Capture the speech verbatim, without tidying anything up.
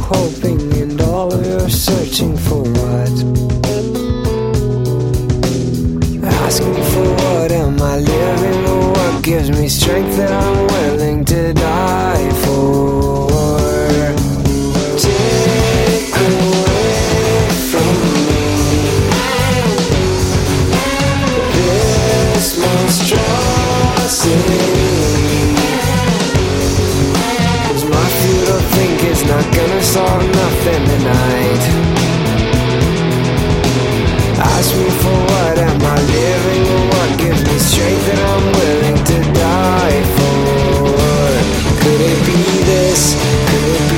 hoping and all of your searching for what? Asking for what am I living, or what gives me strength that I'm willing to die for? Take away from me this monstrosity, 'cause my futile think is not gonna solve nothing tonight. Ask me for what am I living, or what gives me strength that I'm willing to die for? Could it be this? Could it be